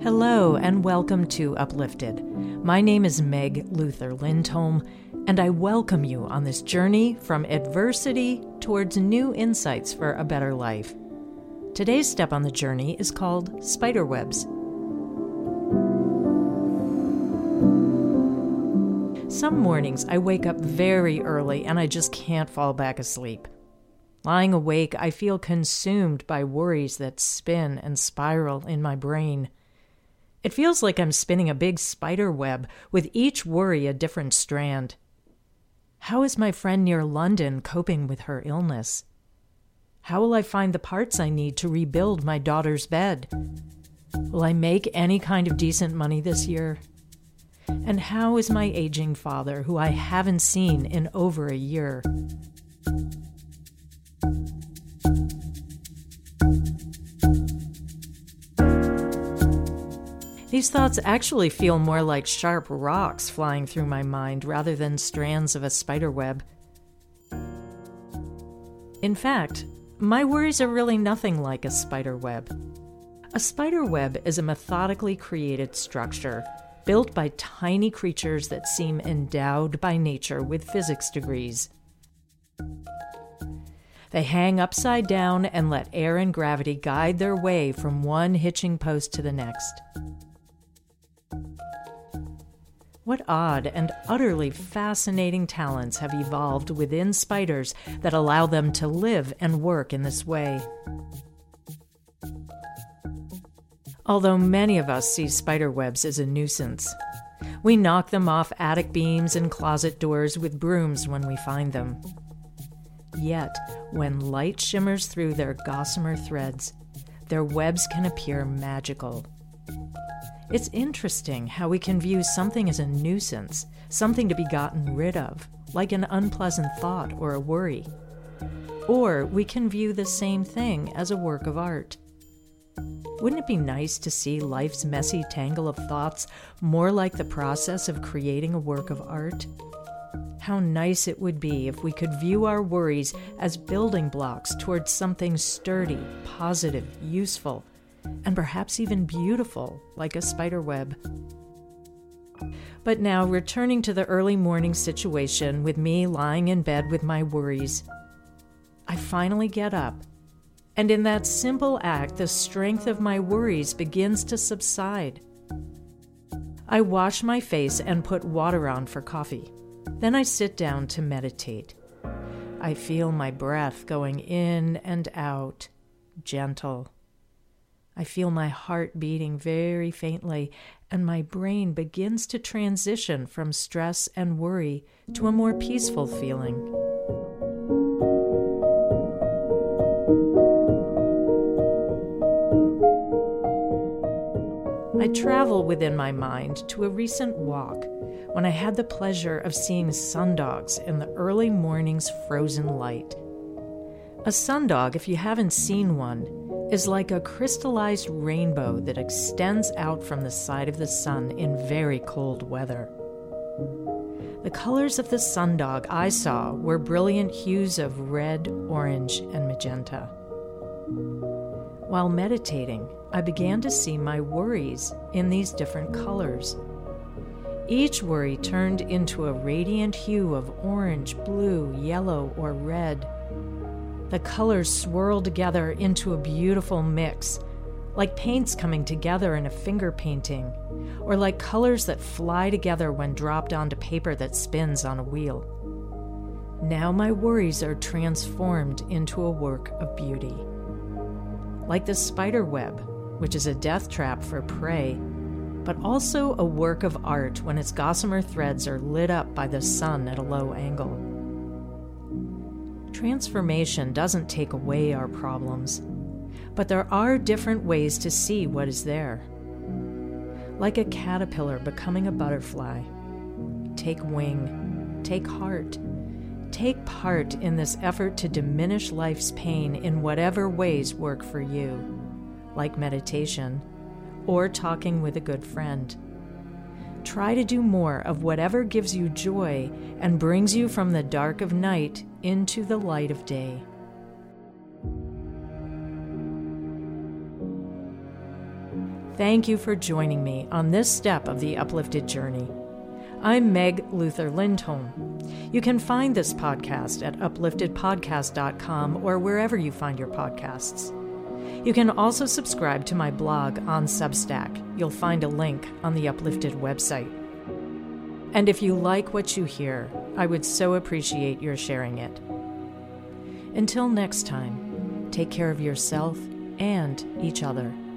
Hello and welcome to Uplifted. My name is Meg Luther Lindholm, and I welcome you on this journey from adversity towards new insights for a better life. Today's step on the journey is called spiderwebs. Some mornings I wake up very early and I just can't fall back asleep. Lying awake, I feel consumed by worries that spin and spiral in my brain. It feels like I'm spinning a big spider web, with each worry a different strand. How is my friend near London coping with her illness? How will I find the parts I need to rebuild my daughter's bed? Will I make any kind of decent money this year? And how is my aging father, who I haven't seen in over a year? These thoughts actually feel more like sharp rocks flying through my mind rather than strands of a spider web. In fact, my worries are really nothing like a spider web. A spider web is a methodically created structure built by tiny creatures that seem endowed by nature with physics degrees. They hang upside down and let air and gravity guide their way from one hitching post to the next. What odd and utterly fascinating talents have evolved within spiders that allow them to live and work in this way? Although many of us see spider webs as a nuisance, we knock them off attic beams and closet doors with brooms when we find them. Yet, when light shimmers through their gossamer threads, their webs can appear magical. It's interesting how we can view something as a nuisance, something to be gotten rid of, like an unpleasant thought or a worry. Or we can view the same thing as a work of art. Wouldn't it be nice to see life's messy tangle of thoughts more like the process of creating a work of art? How nice it would be if we could view our worries as building blocks towards something sturdy, positive, useful, and perhaps even beautiful, like a spider web. But now, returning to the early morning situation with me lying in bed with my worries, I finally get up, and in that simple act, the strength of my worries begins to subside. I wash my face and put water on for coffee. Then I sit down to meditate. I feel my breath going in and out, gentle. I feel my heart beating very faintly, and my brain begins to transition from stress and worry to a more peaceful feeling. I travel within my mind to a recent walk when I had the pleasure of seeing sundogs in the early morning's frozen light. A sundog, if you haven't seen one, is like a crystallized rainbow that extends out from the side of the sun in very cold weather. The colors of the sundog I saw were brilliant hues of red, orange, and magenta. While meditating, I began to see my worries in these different colors. Each worry turned into a radiant hue of orange, blue, yellow, or red. The colors swirled together into a beautiful mix, like paints coming together in a finger painting, or like colors that fly together when dropped onto paper that spins on a wheel. Now my worries are transformed into a work of beauty. Like the spider web, which is a death trap for prey, but also a work of art when its gossamer threads are lit up by the sun at a low angle. Transformation doesn't take away our problems, but there are different ways to see what is there. Like a caterpillar becoming a butterfly. Take wing, take heart. Take part in this effort to diminish life's pain in whatever ways work for you, like meditation, or talking with a good friend. Try to do more of whatever gives you joy and brings you from the dark of night into the light of day. Thank you for joining me on this step of the Uplifted journey. I'm Meg Luther Lindholm. You can find this podcast at upliftedpodcast.com or wherever you find your podcasts. You can also subscribe to my blog on Substack. You'll find a link on the Uplifted website. And if you like what you hear, I would so appreciate your sharing it. Until next time, take care of yourself and each other.